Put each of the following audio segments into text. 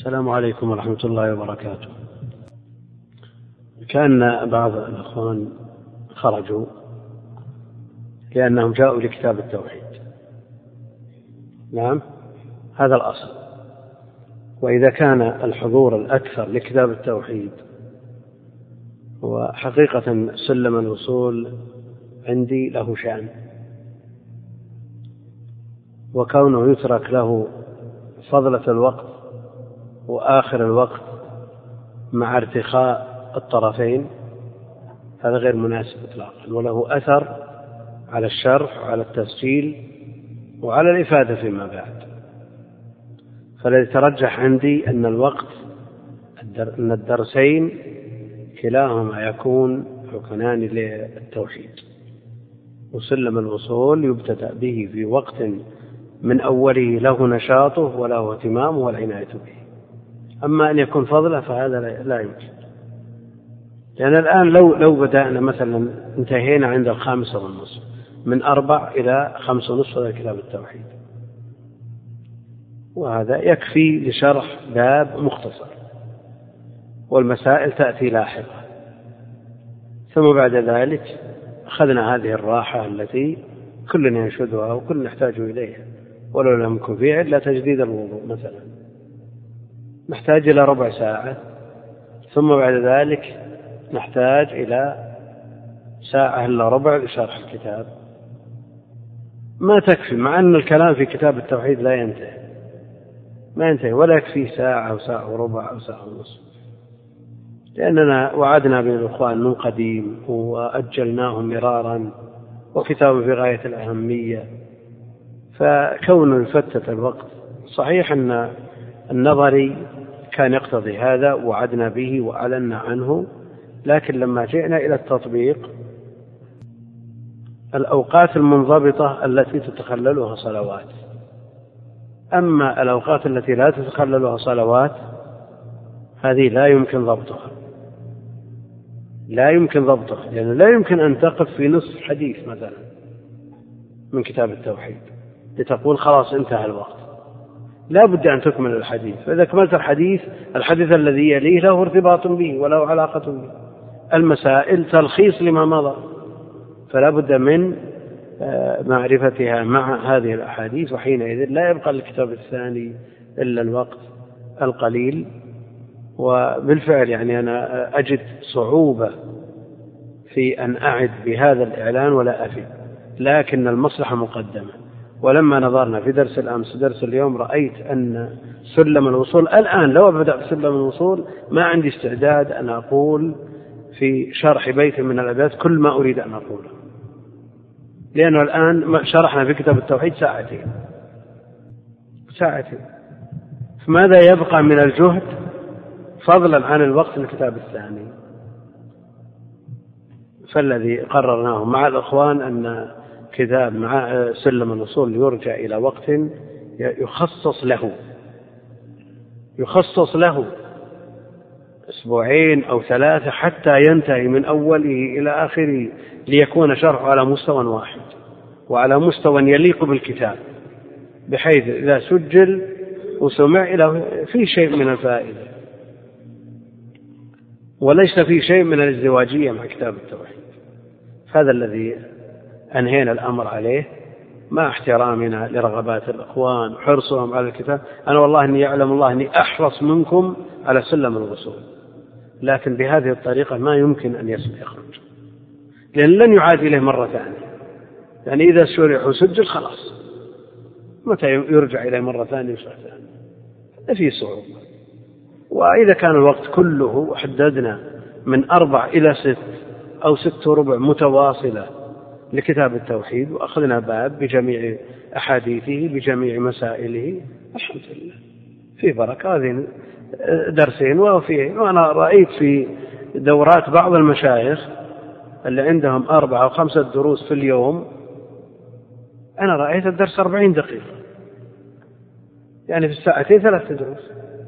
السلام عليكم ورحمة الله وبركاته. كان بعض الأخوان خرجوا لأنهم جاءوا لكتاب التوحيد. نعم، هذا الأصل. وإذا كان الحضور الأكثر لكتاب التوحيد، وحقيقة سلم الوصول عندي له شأن، وكونه يترك له فضلة الوقت وآخر الوقت مع ارتخاء الطرفين هذا غير مناسب إطلاقا، وله أثر على الشرح وعلى التسجيل وعلى الإفادة فيما بعد. فالذي ترجح عندي أن أن الدرسين كلاهما يكون ركنان للتوحيد، وسلم الوصول يبتدأ به في وقت من أوله له نشاطه وله اهتمامه والعناية به. أما أن يكون فضله فهذا لا يمكن، لأن الآن لو بدأنا مثلا انتهينا عند 5:30 من 4 إلى 5:30 هذا كتاب التوحيد، وهذا يكفي لشرح باب مختصر، والمسائل تأتي لاحقا. ثم بعد ذلك أخذنا هذه الراحة التي كلنا ينشدها وكلنا نحتاج إليها، ولو لم يكن فيها إلا تجديد الوضوء مثلا نحتاج إلى ربع ساعة، ثم بعد ذلك نحتاج إلى ساعة إلا ربع لشرح الكتاب. ما تكفي، مع أن الكلام في كتاب التوحيد ما ينتهي ولا يكفي ساعة أو ساعة وربع أو ساعة ونصف، لأننا وعدنا بالإخوان من قديم وأجلناه مرارا، وكتاب في غاية الأهمية، فكونه يفتت الوقت. صحيح أن النظري كان يقتضي هذا وعدنا به وأعلنا عنه، لكن لما جئنا إلى التطبيق الأوقات المنضبطة التي تتخللها صلوات، أما الأوقات التي لا تتخللها صلوات هذه لا يمكن ضبطها، لأنه لا يمكن أن تقف في نصف حديث مثلا من كتاب التوحيد لتقول خلاص انتهى الوقت. لا بد أن تكمل الحديث، فإذا كملت الحديث الذي يليه له ارتباط به وله علاقة به. المسائل تلخيص لما مضى، فلا بد من معرفتها مع هذه الأحاديث، وحينئذ لا يبقى الكتاب الثاني إلا الوقت القليل. وبالفعل يعني أنا أجد صعوبة في أن أعد بهذا الإعلان ولا أفي، لكن المصلحة مقدمة. ولما نظرنا في درس الأمس درس اليوم رأيت أن سلم الوصول الآن لو بدأ بسلم الوصول ما عندي استعداد أن أقول في شرح بيت من الأبيات كل ما أريد أن أقوله، لأنه الآن شرحنا في كتاب التوحيد ساعتين، فماذا يبقى من الجهد فضلا عن الوقت الكتاب الثاني؟ فالذي قررناه مع الأخوان أن كتاب مع سلم الوصول يرجع إلى وقت يخصص له 2 أو 3 حتى ينتهي من أوله إلى آخره، ليكون شرحه على مستوى واحد وعلى مستوى يليق بالكتاب، بحيث إذا سجل وسمع إلى في شيء من الفائدة، وليس في شيء من الازدواجية مع كتاب التوحيد. هذا الذي أنهينا الأمر عليه، مع احترامنا لرغبات الأخوان وحرصهم على الكتاب. أنا والله إني يعلم الله إني أحرص منكم على سلم الوصول، لكن بهذه الطريقة ما يمكن أن يخرج، لأن لن يعاد إليه مرة ثانية. يعني إذا شرح وسجل خلاص، متى يرجع إليه مرة ثانية وشرح ثانية؟ هذا فيه صعوبة. وإذا كان الوقت كله حددنا من 4 إلى 6 أو 6:15 متواصلة لكتاب التوحيد، وأخذنا باب بجميع أحاديثه بجميع مسائله، الحمد لله في بركة. هذين درسين وأنا رأيت في دورات بعض المشايخ اللي عندهم 4 أو 5 دروس في اليوم، أنا رأيت الدرس 40 دقيقة، يعني في الساعتين 3 دروس.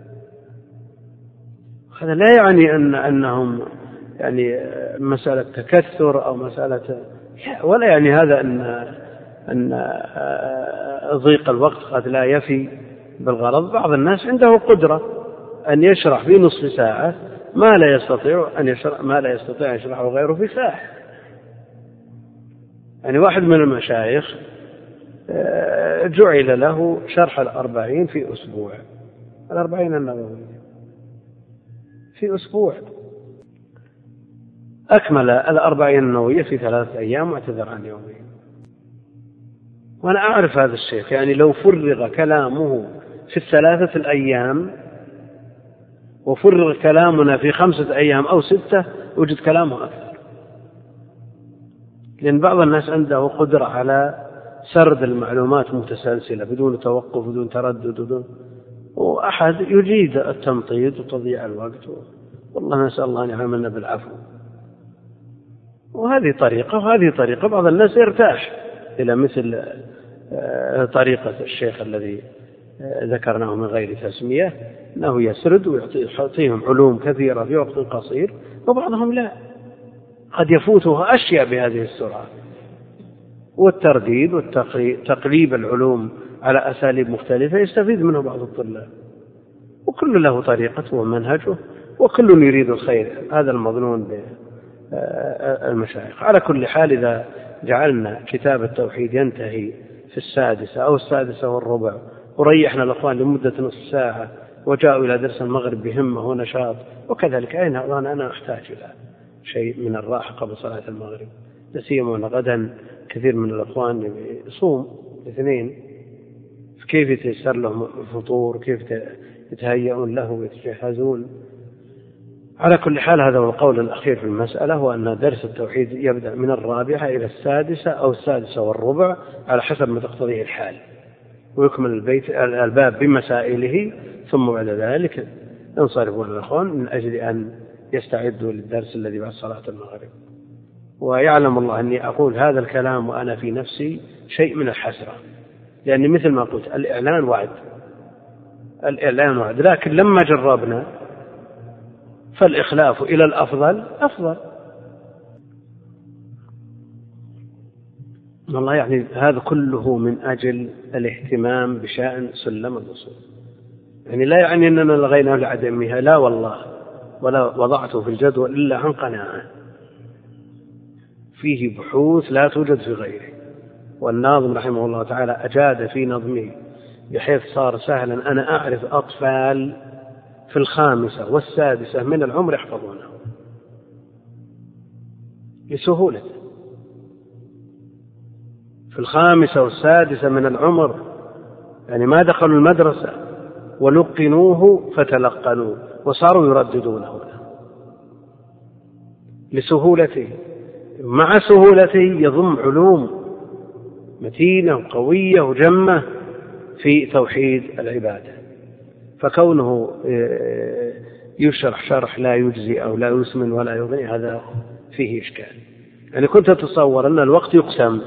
هذا لا يعني أنهم يعني مسألة تكثر أو مسألة، ولا يعني هذا أن ضيق الوقت قد لا يفي بالغرض. بعض الناس عنده قدرة أن يشرح في نصف ساعة ما لا يستطيع أن يشرحه غيره في ساعة. يعني واحد من المشايخ جعل له شرح 40 في أسبوع، 40 النووية في أسبوع، أكمل 40 النووية في 3 أيام واعتذر عن يومين. وأنا أعرف هذا الشيخ، يعني لو فرغ كلامه في 3 أيام وفرغ كلامنا في 5 أيام أو 6 وجد كلامه أكثر، لأن بعض الناس عنده قدرة على سرد المعلومات متسلسلة بدون توقف بدون تردد وأحد يجيد التمطيط وتضييع الوقت. والله نسأل الله أن يعاملنا بالعفو. وهذه طريقة وهذه طريقة. بعض الناس يرتاح إلى مثل طريقة الشيخ الذي ذكرناه من غير تسمية، أنه يسرد ويعطيهم علوم كثيرة في وقت قصير، وبعضهم لا، قد يفوته أشياء بهذه السرعة. والترديد وتقليب العلوم على أساليب مختلفة يستفيد منه بعض الطلاب، وكل له طريقته ومنهجه وكل يريد الخير. هذا المظنون بالمشايخ. على كل حال، إذا جعلنا كتاب التوحيد ينتهي في 6 أو 6:15 وريحنا الأخوان لمدة نصف ساعة وجاءوا إلى درس المغرب بهمة ونشاط، وكذلك أيضا أنا أحتاج إلى شيء من الراحة قبل صلاة المغرب، لسيما أن غدا كثير من الأخوان يصوم الاثنين، كيف يتيسر لهم الفطور، كيف يتهيئون له ويتجهزون. على كل حال، هذا هو القول الأخير في المسألة، هو أن درس التوحيد يبدأ من 4 إلى 6 أو 6:15 على حسب ما تقتضيه الحال، ويكمل الباب بمسائله، ثم بعد ذلك ينصرفون الأخوان من أجل أن يستعدوا للدرس الذي بعد صلاة المغرب. ويعلم الله أني أقول هذا الكلام وأنا في نفسي شيء من الحسرة، لأن مثل ما قلت الإعلان وعد، لكن لما جربنا فالإخلاف إلى الأفضل أفضل. والله يعني هذا كله من أجل الاهتمام بشأن سلم الوصول، يعني لا يعني أننا لغينا لعدمها، لا والله، ولا وضعته في الجدول إلا عن قناعة، فيه بحوث لا توجد في غيره. والناظم رحمه الله تعالى أجاد في نظمه بحيث صار سهلا. أنا أعرف أطفال في 5 و6 من العمر يحفظونه لسهولة، في 5 و6 من العمر، يعني ما دخلوا المدرسة ولقنوه فتلقنوه وصاروا يرددونه لسهولته. مع سهولته يضم علوم متينة وقوية وجمة في توحيد العبادة، فكونه يشرح شرح لا يجزي أو لا يسمن ولا يغني هذا فيه إشكال. يعني كنت أتصور أن الوقت يقسم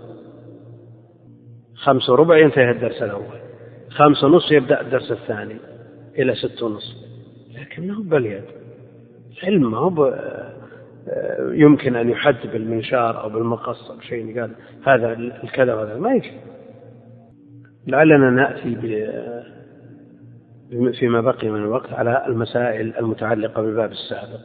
5:15 ينتهي الدرس الأول، 5:30 يبدأ الدرس الثاني إلى 6:30، لكنه باليد علم، ما هو يمكن أن يحد بالمنشار أو بالمقص أو شيء قال هذا الكذا وهذا ما يجي. لعلنا نأتي فيما بقي من الوقت على المسائل المتعلقة بالباب السابق.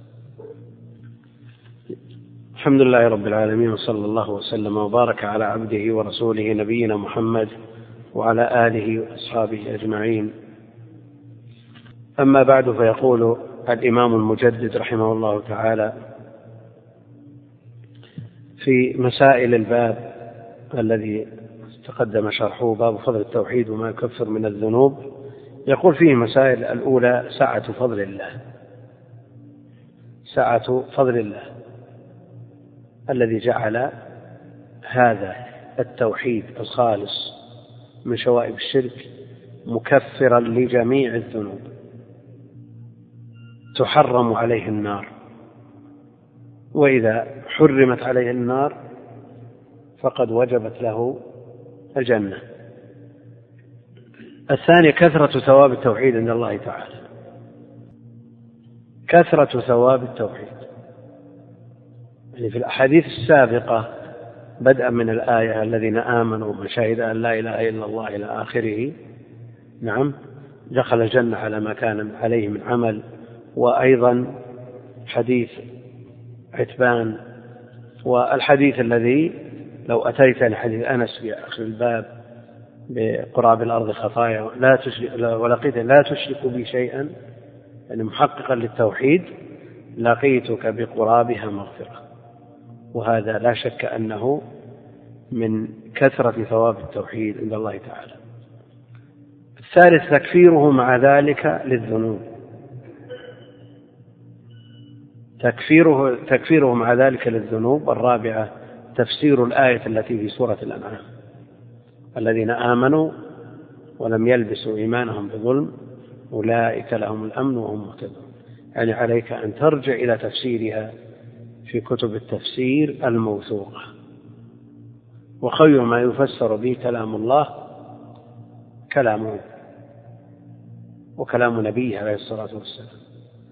الحمد لله رب العالمين، وصلى الله وسلم وبارك على عبده ورسوله نبينا محمد وعلى آله وأصحابه أجمعين. أما بعد، فيقول الإمام المجدد رحمه الله تعالى في مسائل الباب الذي تقدم شرحه، باب فضل التوحيد وما يكفر من الذنوب، يقول فيه مسائل. الأولى سعة فضل الله، سعة فضل الله الذي جعل هذا التوحيد الخالص من شوائب الشرك مكفرا لجميع الذنوب، تحرم عليه النار، وإذا حرمت عليه النار فقد وجبت له الجنة. الثانية كثرة ثواب التوحيد عند الله تعالى، كثرة ثواب التوحيد. يعني في الأحاديث السابقة بدءا من الآية الذين آمنوا من شهد أن لا إله إلا الله إلى آخره، نعم، دخل الجنة على ما كان عليه من عمل. وأيضا حديث عتبان، والحديث الذي لو أتيتني حديث أنس في آخر الباب بقراب الأرض خطايا ولقيت لا تشرك بي شيئا، يعني محققا للتوحيد، لقيتك بقرابها مغفرة. وهذا لا شك أنه من كثرة ثواب التوحيد عند الله تعالى. الثالث تكفيره مع ذلك للذنوب، تكفيره مع ذلك للذنوب. الرابعة تفسير الآية التي في سورة الأنعام: الذين آمنوا ولم يلبسوا إيمانهم بظلم أولئك لهم الأمن وهم مهتدون. يعني عليك أن ترجع إلى تفسيرها في كتب التفسير الموثوقة. وخير ما يفسر به كلام الله كلامه وكلام نبيه عليه الصلاة والسلام.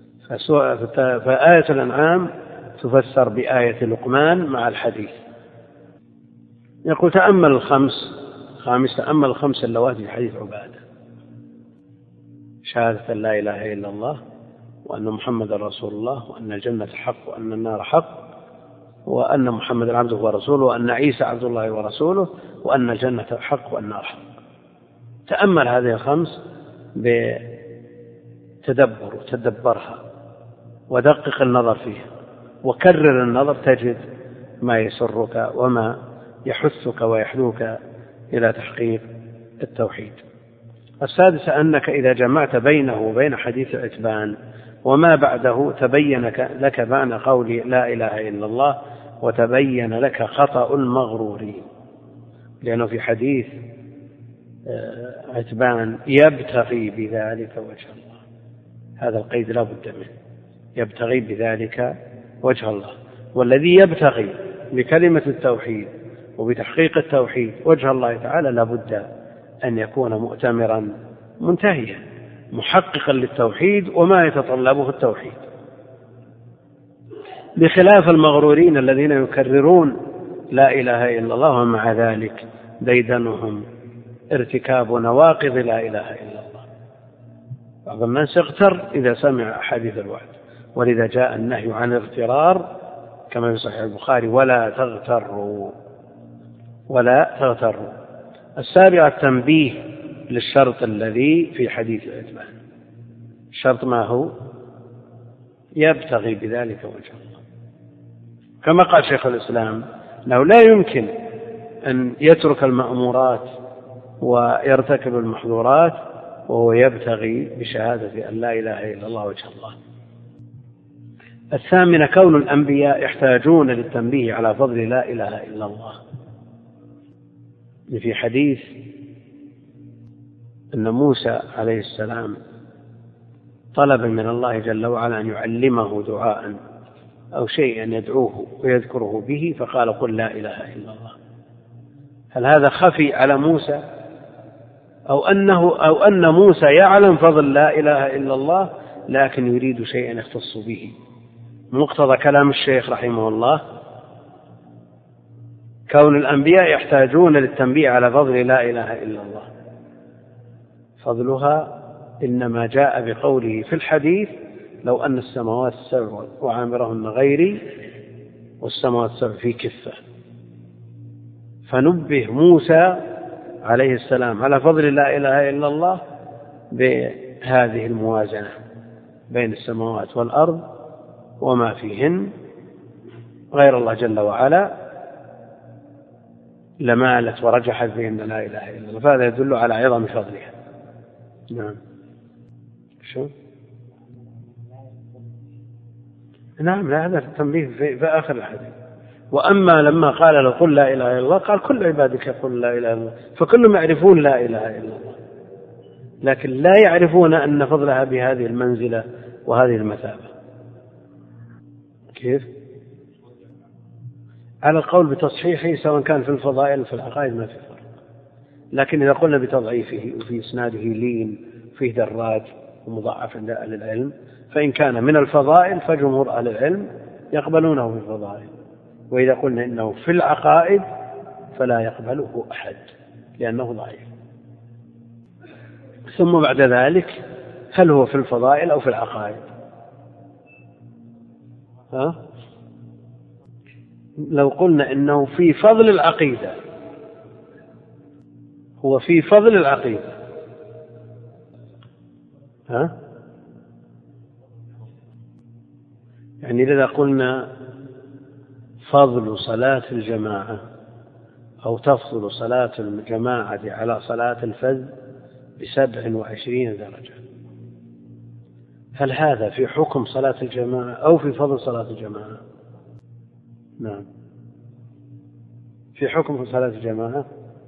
فآية الأنعام تفسر بآية لقمان مع الحديث. يقول تأمل تأمل الخمس اللواتي في حديث عبادة: شهادة لا إله إلا الله، وأن محمد رسول الله، وأن الجنة حق، وأن النار حق، وأن محمد عبده ورسوله، وأن عيسى عبد الله ورسوله، وأن الجنة حق والنار حق. تأمل هذه الخمس بتدبر وتدبرها ودقق النظر فيها وكرر النظر، تجد ما يسرك وما يحثك ويحدوك إلى تحقيق التوحيد. السادسة أنك إذا جمعت بينه وبين حديث عتبان وما بعده تبين لك معنى قول لا إله إلا الله، وتبين لك خطأ المغرورين. لأنه في حديث عتبان يبتغي بذلك وجه الله، هذا القيد لا بد منه، يبتغي بذلك وجه الله. والذي يبتغي بكلمة التوحيد وبتحقيق التوحيد وجه الله تعالى لا بد أن يكون مؤتمرا منتهيا محققا للتوحيد وما يتطلبه التوحيد، بخلاف المغرورين الذين يكررون لا إله إلا الله ومع ذلك ديدنهم ارتكاب نواقض لا إله إلا الله. بعض الناس يغتر إذا سمع أحاديث الوعد، ولذا جاء النهي عن الاغترار كما في صحيح البخاري: ولا تغتروا. السابعة التنبيه للشرط الذي في حديث عتبان. الشرط ما هو؟ يبتغي بذلك وجه الله، كما قال شيخ الإسلام أنه لا يمكن أن يترك المأمورات ويرتكب المحظورات وهو يبتغي بشهادة أن لا إله إلا الله وجه الله. الثامنة كون الأنبياء يحتاجون للتنبيه على فضل لا إله إلا الله. في حديث أن موسى عليه السلام طلب من الله جل وعلا أن يعلمه دعاء أو شيئا يدعوه ويذكره به، فقال: قل لا إله إلا الله. هل هذا خفي على موسى أو أن موسى يعلم فضل لا إله إلا الله لكن يريد شيئا يختص به؟ مقتضى كلام الشيخ رحمه الله كون الأنبياء يحتاجون للتنبيه على فضل لا إله إلا الله. فضلها إنما جاء بقوله في الحديث: لو أن السماوات السبع وعامرهن غيري والسماوات السبع في كفة. فنبه موسى عليه السلام على فضل لا إله إلا الله بهذه الموازنة بين السماوات والأرض وما فيهن غير الله جل وعلا لمالت ورجحت بأن لا إله إلا الله. فهذا يدل على عظم فضلها. نعم. شو؟ نعم، لا، هذا التنبيه في آخر الحديث. وأما لما قال له قل لا إله إلا الله قال: كل عبادك يقول لا إله إلا الله. فكلهم يعرفون لا إله إلا الله، لكن لا يعرفون أن فضلها بهذه المنزلة وهذه المثابة. كيف؟ على القول بتصحيحه سواء كان في الفضائل في العقائد ما في فرق، لكن إذا قلنا بتضعيفه وفي إسناده لين فيه درات ومضاعف عند أهل العلم، فإن كان من الفضائل فجمهور أهل العلم يقبلونه في الفضائل، وإذا قلنا إنه في العقائد فلا يقبله أحد لأنه ضعيف. ثم بعد ذلك هل هو في الفضائل أو في العقائد؟ لو قلنا إنه في فضل العقيدة، هو في فضل العقيدة، يعني إذا قلنا فضل صلاة الجماعة أو تفضل صلاة الجماعة على صلاة الفذ ب27 درجة، هل هذا في حكم صلاة الجماعة أو في فضل صلاة الجماعة؟ نعم، في حكم صلاة الجماعة.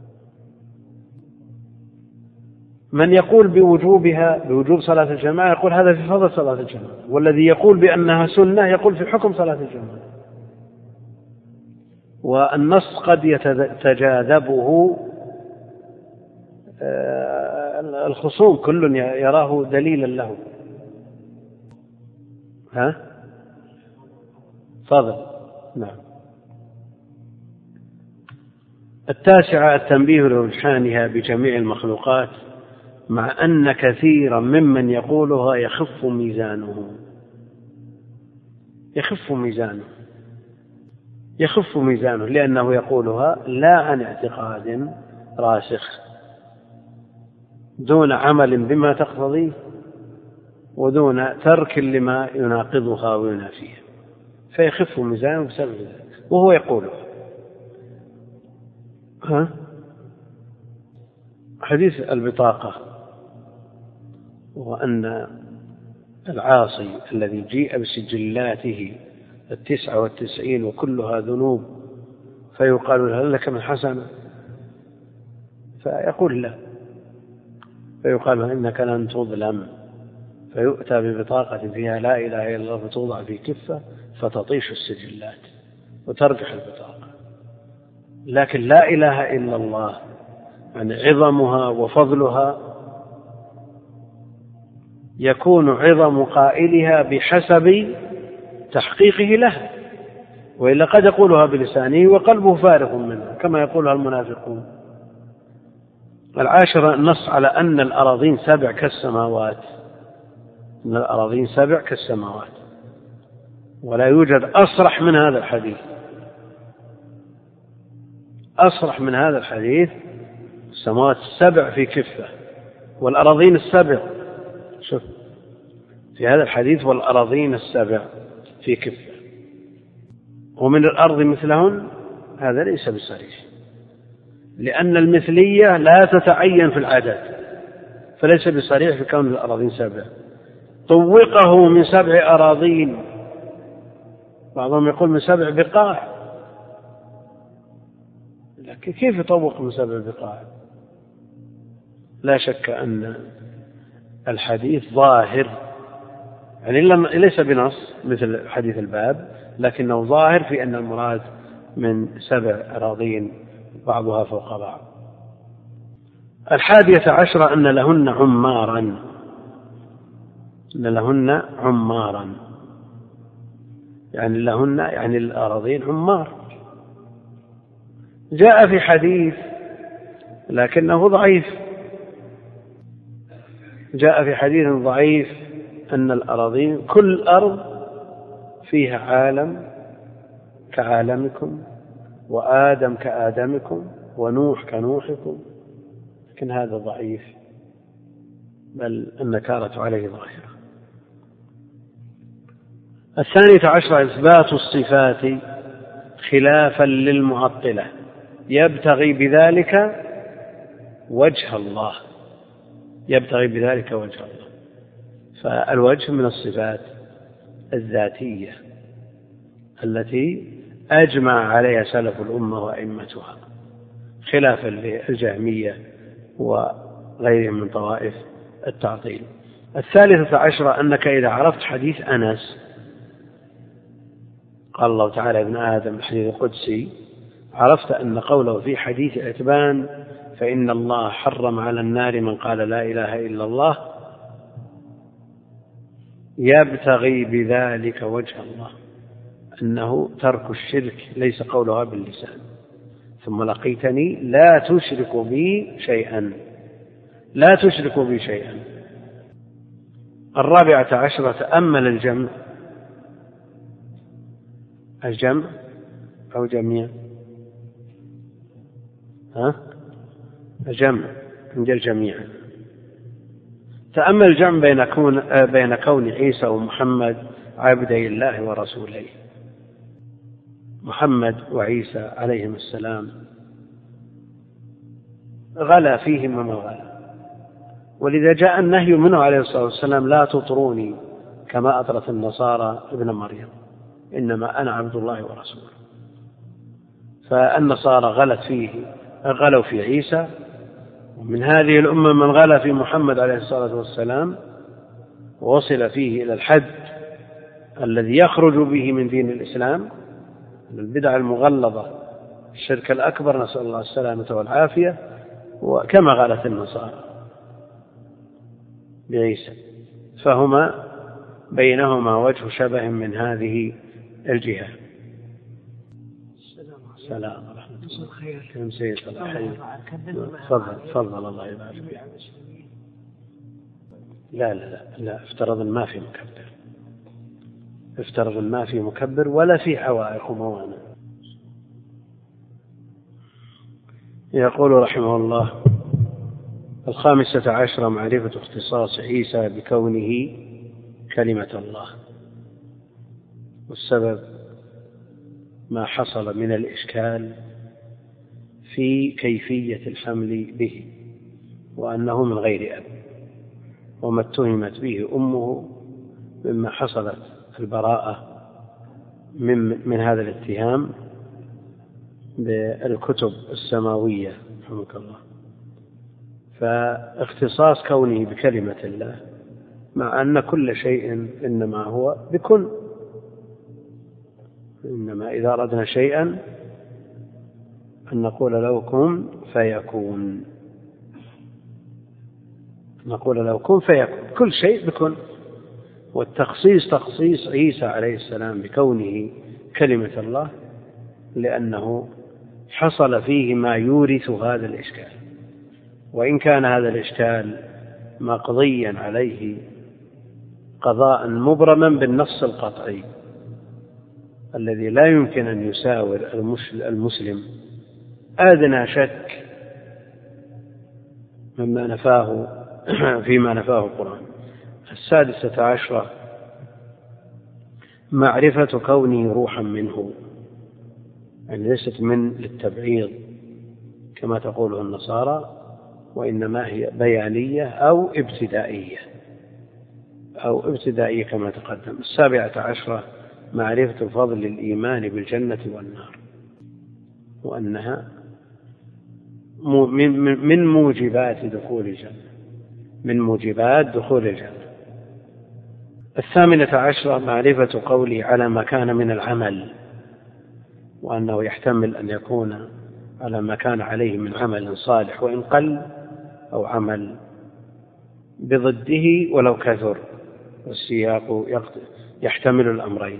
من يقول بوجوبها، بوجوب صلاة الجماعة، يقول هذا في فضل صلاة الجماعة، والذي يقول بأنها سنة يقول في حكم صلاة الجماعة. والنص قد يتجاذبه الخصوم، كل يراه دليلا له. فضل. نعم. 9 التنبيه لرجحانها بجميع المخلوقات، مع أن كثيرا ممن يقولها يخف ميزانه لأنه يقولها لا عن اعتقاد راسخ دون عمل بما تقتضيه ودون ترك لما يناقضها وينافيها، فيخف ميزانه بسبب ذلك وهو يقوله. حديث البطاقة، وأن العاصي الذي جيء بسجلاته 99 وكلها ذنوب فيقال له هل لك من حسنة؟ فيقول لا، فيقال له إنك لن تظلم، فيؤتى ببطاقة فيها لا إله إلا الله فتوضع في كفة فتطيش السجلات وترجح البطاقة. لكن لا إله إلا الله يعني عظمها وفضلها يكون عظم قائلها بحسب تحقيقه لها، وإلا قد يقولها بلسانه وقلبه فارغ منها كما يقولها المنافقون. 10 النص على أن الأراضين 7 كالسماوات، أن الأراضين 7 كالسماوات، ولا يوجد أصرح من هذا الحديث، أصرح من هذا الحديث. السماوات 7 في كفة والأراضين 7، شوف في هذا الحديث والأراضين 7 في كفة، ومن الأرض مثلهن، هذا ليس بصريح، لأن المثلية لا تتعين في العدد، فليس بصريح في كون الأراضين 7. طوقه من 7 أراضين، بعضهم يقول من 7 بقاع، لكن كيف يطوق من 7 بقاع؟ لا شك أن الحديث ظاهر، يعني ليس بنص مثل حديث الباب، لكنه ظاهر في أن المراد من 7 أراضين بعضها فوق بعض. 11 أن لهن عمارا، يعني لهن يعني الأراضين عمار. جاء في حديث لكنه ضعيف، جاء في حديث ضعيف أن الأراضين كل أرض فيها عالم كعالمكم، وآدم كآدمكم، ونوح كنوحكم، لكن هذا ضعيف، بل النكارة عليه ظاهرة. 12 إثبات الصفات خلافا للمعطلة يبتغي بذلك وجه الله، فالوجه من الصفات الذاتية التي أجمع عليها سلف الأمة وأئمتها، خلافا للجهمية وغيرهم من طوائف التعطيل. 13 أنك إذا عرفت حديث أنس قال الله تعالى ابن آدم الحديث القدسي، عرفت أن قوله في حديث عتبان فإن الله حرم على النار من قال لا إله إلا الله يبتغي بذلك وجه الله، أنه ترك الشرك ليس قولها باللسان. ثم لقيتني لا تشرك بي شيئا، لا تشركوا بي شيئا. 14 تأمل الجمع أو جميع الجمع عند الجميع. تأمل الجمع بين كون عيسى ومحمد عبدي الله ورسوليه. محمد وعيسى عليهم السلام غلا فيهما ما غلا، ولذا جاء النهي منه عليه الصلاة والسلام لا تطروني كما أطرت النصارى ابن مريم، إنما أنا عبد الله ورسوله. فالنصارى غلوا في عيسى، ومن هذه الأمة من غلا في محمد عليه الصلاة والسلام ووصل فيه إلى الحد الذي يخرج به من دين الإسلام، البدع المغلظة، الشرك الأكبر، نسأل الله السلامة والعافية، وكما غلت النصارى بعيسى. فهما بينهما وجه شبه من هذه الجهة. السلام ورحمة الله. كم سيد الله. تفضل الله يبارك فيك. لا افترض ما في مكبر، افترض ما في مكبر ولا في عوائق وموانع. يقول رحمه الله: 15 معرفة اختصاص عيسى بكونه كلمة الله، والسبب ما حصل من الإشكال في كيفية الحمل به، وأنه من غير أب، وما اتهمت به أمه مما حصلت البراءة من هذا الاتهام بالكتب السماوية رحمك الله. فاختصاص كونه بكلمة الله مع أن كل شيء إنما هو بكن، إنما إذا أردنا شيئا أن نقول له كن فيكون، نقول له كن فيكون، كل شيء بكن. والتخصيص تخصيص عيسى عليه السلام بكونه كلمة الله لأنه حصل فيه ما يورث هذا الإشكال، وإن كان هذا الإشكال مقضيا عليه قضاء مبرما بالنص القطعي الذي لا يمكن أن يساور المسلم أدنى شك فيما نفاه القرآن. 16 معرفة كونه روحا منه، يعني ليست من للتبعيض كما تقوله النصارى، وإنما هي بيانية أو ابتدائية كما تقدم. 17 معرفة فضل الإيمان بالجنة والنار، وأنها من موجبات دخول الجنة. 18 معرفة قوله على ما كان من العمل، وأنه يحتمل أن يكون على ما كان عليه من عمل صالح وإن قل، أو عمل بضده ولو كثر، والسياق يحتمل الأمرين.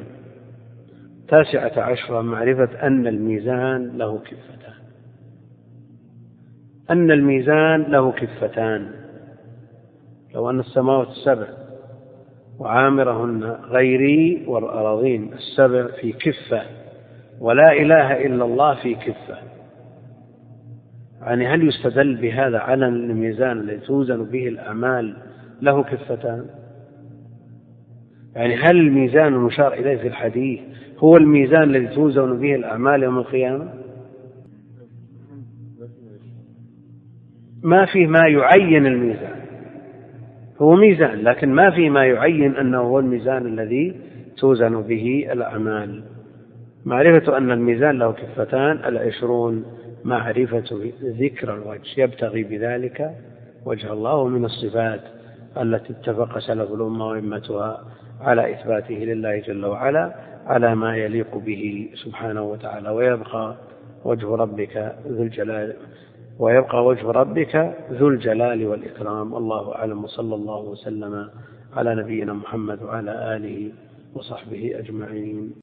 19 معرفة أن الميزان له كفتان، لو أن السماوات السبع وعامرهن غيري والأراضين السبع في كفة، ولا إله إلا الله في كفة، يعني هل يستدل بهذا على الميزان الذي توزن به الأعمال له كفتان؟ يعني هل الميزان المشار إليه في الحديث هو الميزان الذي توزن به الأعمال يوم القيامة؟ ما فيه ما يعين الميزان، هو ميزان لكن ما فيه ما يعين أنه هو الميزان الذي توزن به الأعمال. معرفة أن الميزان له كفتان. 20 معرفة ذكر الوجه، يبتغي بذلك وجه الله من الصفات التي اتفق سلف الأمة وإمتها على إثباته لله جل وعلا على ما يليق به سبحانه وتعالى. ويبقى وجه ربك ذو الجلال والإكرام. الله أعلم، وصلى الله وسلم على نبينا محمد وعلى آله وصحبه أجمعين.